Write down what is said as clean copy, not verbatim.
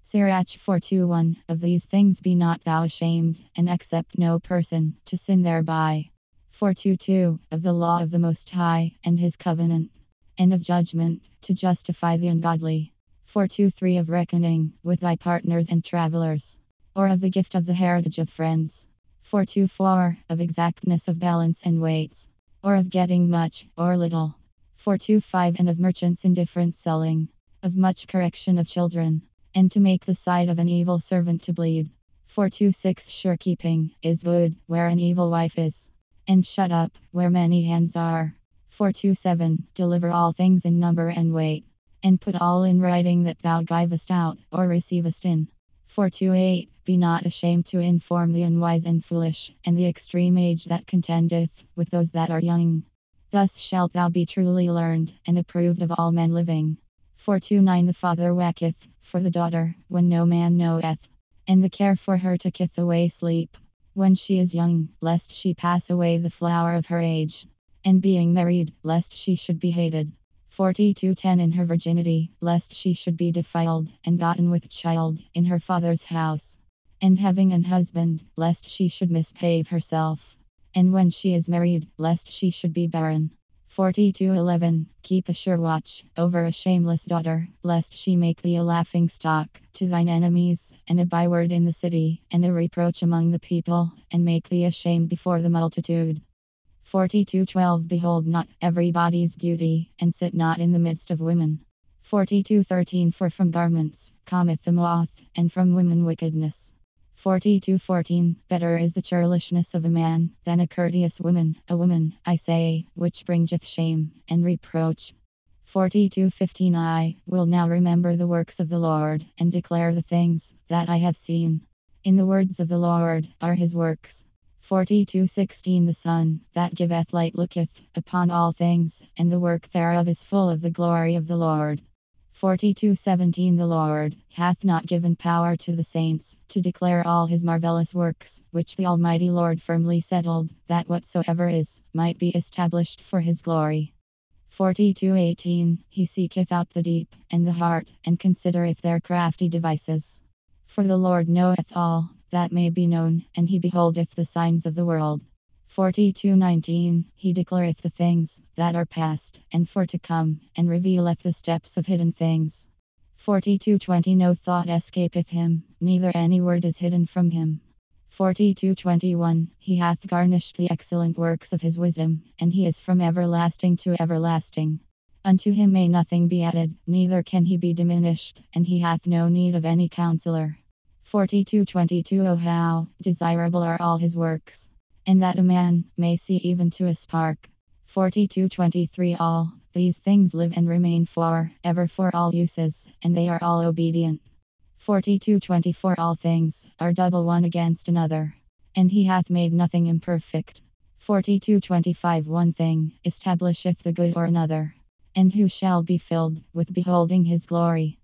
Sirach 421. Of these things be not thou ashamed, and accept no person to sin thereby. 422. Of the law of the Most High, and his covenant, and of judgment, to justify the ungodly. 423. Of reckoning with thy partners and travelers, or of the gift of the heritage of friends. 424. Of exactness of balance and weights, or of getting much or little. 425. And of merchants indifferent selling, of much correction of children, and to make the side of an evil servant to bleed. 426. Sure keeping is good where an evil wife is, and shut up where many hands are. 427. Deliver all things in number and weight, and put all in writing that thou givest out or receivest in. 428. Be not ashamed to inform the unwise and foolish, and the extreme age that contendeth with those that are young. Thus shalt thou be truly learned, and approved of all men living. 429. The father waketh for the daughter when no man knoweth, and the care for her taketh away sleep when she is young, lest she pass away the flower of her age, and being married, lest she should be hated. 42:10. In her virginity, lest she should be defiled, and gotten with child in her father's house, and having an husband, lest she should misbehave herself, and when she is married, lest she should be barren. 42:11. Keep a sure watch over a shameless daughter, lest she make thee a laughing stock to thine enemies, and a byword in the city, and a reproach among the people, and make thee ashamed before the multitude. 42:12. Behold not everybody's beauty, and sit not in the midst of women. 42:13. For from garments cometh the moth, and from women wickedness. 42:14. Better is the churlishness of a man than a courteous woman, a woman, I say, which bringeth shame and reproach. 42:15. I will now remember the works of the Lord, and declare the things that I have seen. In the words of the Lord are his works. 42:16. The sun that giveth light looketh upon all things, and the work thereof is full of the glory of the Lord. 42:17. The Lord hath not given power to the saints to declare all his marvelous works, which the Almighty Lord firmly settled, that whatsoever is might be established for his glory. 42:18. He seeketh out the deep and the heart, and considereth their crafty devices. For the Lord knoweth all that may be known, and he beholdeth the signs of the world. 42:19. He declareth the things that are past and for to come, and revealeth the steps of hidden things. 42:20. No thought escapeth him, neither any word is hidden from him. 42:21. He hath garnished the excellent works of his wisdom, and he is from everlasting to everlasting. Unto him may nothing be added, neither can he be diminished, and he hath no need of any counselor. 42:22. Oh, how desirable are all his works, and that a man may see even to a spark. 42:23. All these things live and remain for ever for all uses, and they are all obedient. 42:24. All things are double one against another, and he hath made nothing imperfect. 42:25. One thing establisheth the good or another, and who shall be filled with beholding his glory?